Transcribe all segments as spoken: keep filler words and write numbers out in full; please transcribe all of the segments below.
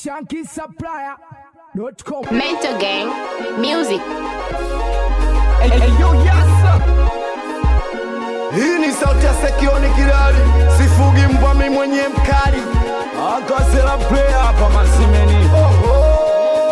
Shanky Supplier dot com. Mental Gang Music. Hey, hey, yo, yes, sir. Hii ni sauti ya Sekioni Kirari, sifugi mbwa mimi mwenye mkali. Akasela play hapa masimeni. Oh, oh.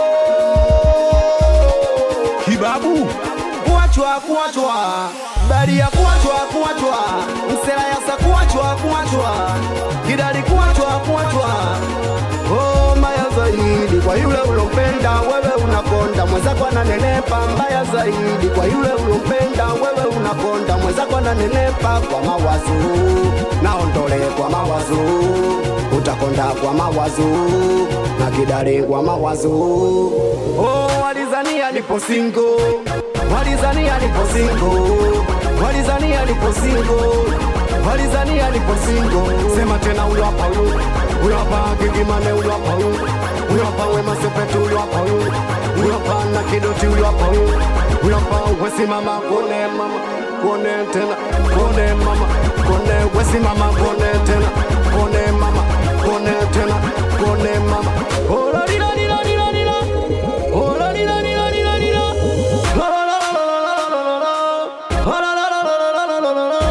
Kibabu Kuachwa kuachwa, bari ya kuachwa kuachwa, msela ya sa kuachwa kuachwa, Kidari kuachwa kuachwa. Oh, mbaya zaidi kwa yule ulompenda, wewe unakonda, mwenzako ananenepa. Mbaya zaidi kwa yule ulompenda, wewe unakonda, mwenzako ananenepa. Kwa mawazo naondole, kwa mawazo utakonda, kwa mawazo na Kidari kwa mawazo. Oh, walizania nipo single, walizania nipo single, walizania nipo single, walizania nipo single. Sema tena ulo hapa ulo, ulo hapa Gigimane ulo hapa ulo, ulo hapa Wema Sepetu ulo hapa ulo, ulo hapa na Kidoti ulo hapa ulo, ulo hapa Wesi mama kone mama, kone tena, kone mama, kone Wesi mama kone tena, kone mama, kone tena, kone mama. Oh la di la di la di la di la, oh la di la di la di la di la, la la la la la la la la la, la la la la la la la la la la.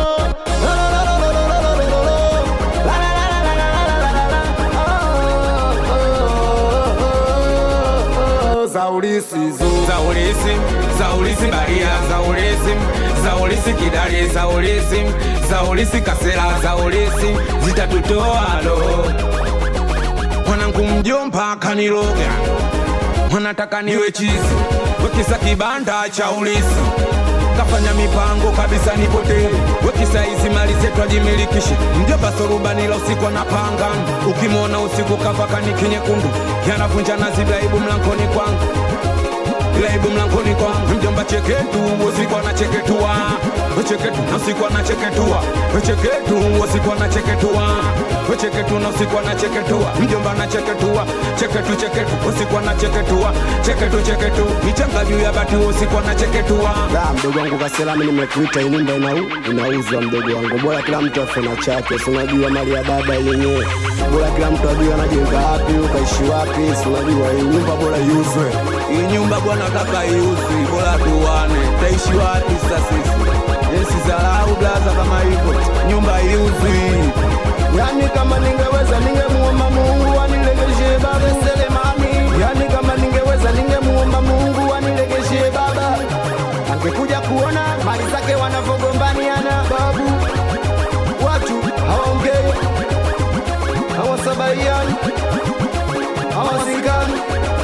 Zaulisi zo Zaulisi, Zaulisi Baria, Zaulisi, Zaulisi Kidari, Zaulisi, Zaulisi Kasela, Zaulisi, zitatutoa lo. Mwanangu mjomba kaniloga, wanataka niwe chizi, wekisa kibanda cha ulisi, kafanya mipango kabisa nipotee, wekisa hizi mali zetu ajimilikishe. Mjomba sorubani la usiku anapanga, ukimwona usiku kavaka niki nyekundu, yanavunja nazi blaibu mlankoni kwangu, blaibu mlankoni kwangu. Mjomba cheketu, usiku anacheketua, wecheketu na usiku anacheketua, wecheketu usiku anacheketua, wecheketu na usiku anacheketua. Mjomba anacheketua, cheketu cheketu, usiku anacheketua, cheketu cheketu, michanga juu ya bati usiku anacheketua. Da, mdogo wangu Kasela, mimi nimekuita, hii nyumba inau inauzwa mdogo wangu. Bora kila mtu afuna chake, si unajua mali ya baba yenyewe. Bora kila mtu ajue anajenga wapi, ukaishi wapi, si unajua hii nyumba bora iuzwe. Hii nyumba bwana kaka iuzwe, bora tuwane. Taishi wapi sasa sisi? Yesi zarau blaza kama hivyo, nyumba iuzwe. Yani kama ningeweza ningemuomba Mungu anilegeshe baba Selemani. Yani kama ningeweza ningemuomba Mungu anilegeshe baba. Angekuja kuona mali zake wanavogombaniana babu. Watu hawaongei, hawasabaiani, hawasikani,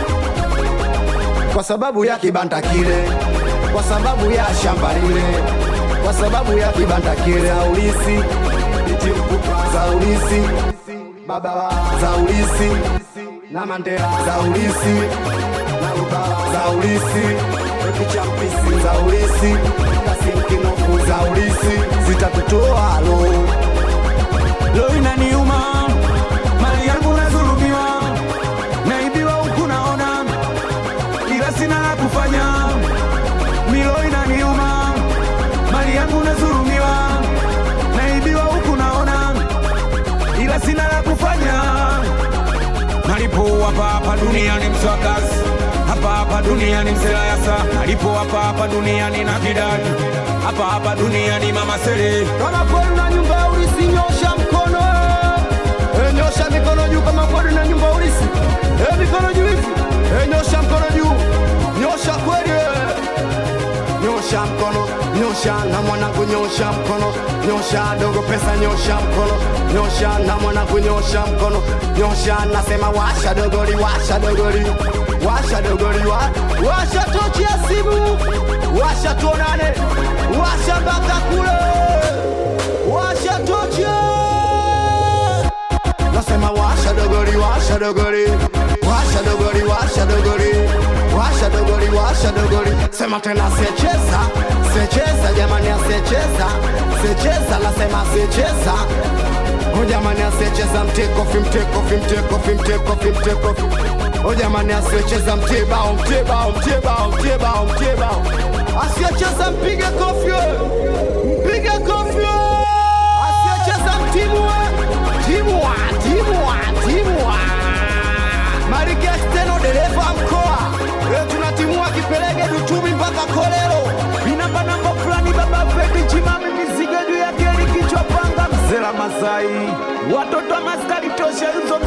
kwa sababu ya kibanda kile, kwa sababu ya shamba lile, kwa sababu ya kibanda kile. Zaulisi Zaulisi baba, Zaulisi na Mandela, Zaulisi na Lubala, Zaulisi kichampisi, Zaulisi Kasim Kinofu, Zaulisi zitatutoa lo. Lo inaniuma, mali yangu nazulumiwa, naibiwa huku naona, ila sina la kufanya. Milo inaniuma, mali yangu nazulumiwa, naibiwa huku naona, ila sina la kufanya. Malipo hapa hapa duniani mswakazi, hapa hapa duniani mselayasa, malipo hapa hapa duniani na Kidari, hapa hapa duniani mama Sele. Kama kweli na nyumba ulisi, nyosha mkono. E, nyosha mikono juu kama kweli na nyumba ulisi. E, mikono juu hivi. E, nyosha mkono juu. Nyosha kweli. Nyosha mkono, nyosha na mwanangu, nyosha mkono, nyosha dogo pesa, nyosha mkono, nyosha na mwanangu, nyosha mkono, nyosha nasema washa dogoli, washa dogoli, washa dogoli, wa, washa tochi ya simu, washa tuonane, washa mpaka kule, washa tochi, nasema washa dogoli, washa dogoli, washa dogoli, washa dogoli, washa dogoli, washa dogoli. Sema tena secheza, secheza jamani, asecheza, secheza nasema secheza. O jamani asecheza, mtekofi, mtekofi, mtekofi, mtekofi, mtekofi. O jamani asecheza, mtebao, mtebao, mtebao, mtebao, mtebao. Asecheza mpige kofi, mpige kofi. Asecheza mtimua, timua, timua, timua. Mari Teno dereva mkoa. Leo tunatimua Kipelege Duchumi mpaka Kolero. Inamba namba fulani baba Feti chimami mizigo juu ya keli kichwa panga mzela Masai. Watoto wa maskari tosha hizo